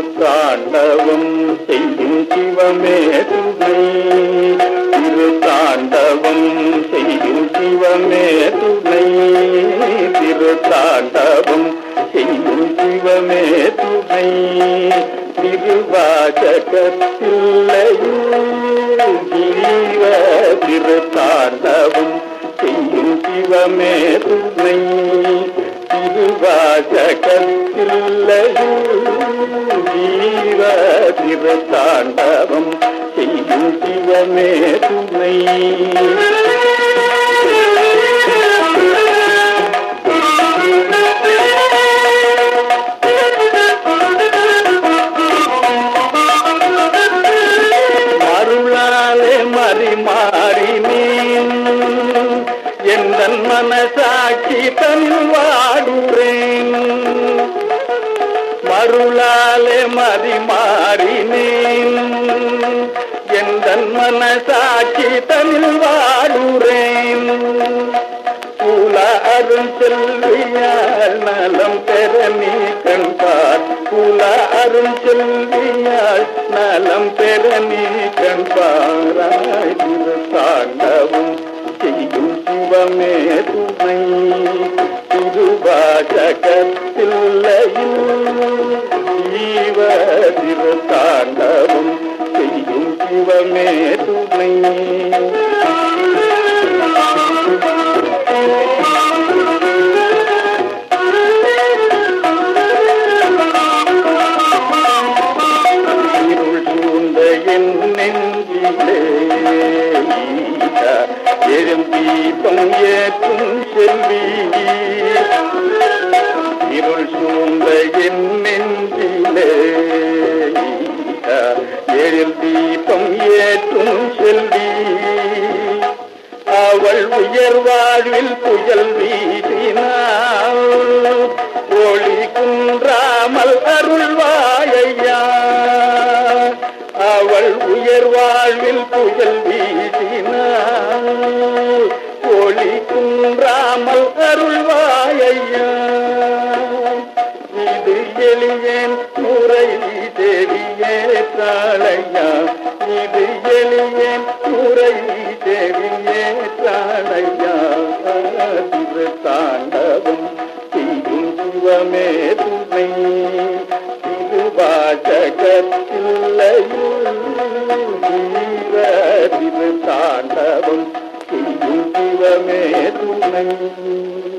தாண்டவம் செய்யும் சிவமே துணை. திரு தாண்டவம் செய்யும் சிவமே துணை. திரு தாண்டவம் செய்யும் சிவமே துணை. திருவாசகத்தில்லையும் ஜீவ திரு தாண்டவம் செய்யும் சிவமே துணை. திருவாசகத்தில்லையும் ஜீவ திரு தாண்டவம் செய்யும் சிவமே துணை. மருளாலே மறிமாறினேன் எந்தன் மனசாட்சி தனில் வாடுறேன். மருளாலே மறிமாறினேன் எந்தன் மனசாட்சி தனில் வாடுறேன். குல அருள் செல்வியால் நலம் பெற நீ கண்பார். குல அருள் செல்வியால் நலம் பெற நீ கண்பாராய். திரு தாண்டவம் செய்யும் சிவமே துணை. திருவாசகத்தில்லையும் ஜீவ திரு தாண்டவம் செய்யும் சிவமே துணை. இருள் சூழ்ந்த என் நெஞ்சிலே எழும் தீபம் ஏற்றும் செல்வி. இருள் சூழ்ந்த என் நெஞ்சிலே எழும் தீபம் ஏற்றும் செல்வி. அவள் உயர் வாழ்வில் புயல் வீசினாள். ஒளி குன்றாமல் அருள்வாயா. அவள் உயர் வாழ்வில் புயல் வீசினாள். ஒளி குன்றாமல் அருள்வாயா. இது எளியேன் முறை தேவியே தாளையா. இது எளியேன் முறை தேவியே தாளையா. திரு தாண்டவம் செய்யும் சிவமே துணை. திருவாசகத்தில்லையும் ஜீவ திரு தாண்டவம் செய்யும் சிவமே துணை.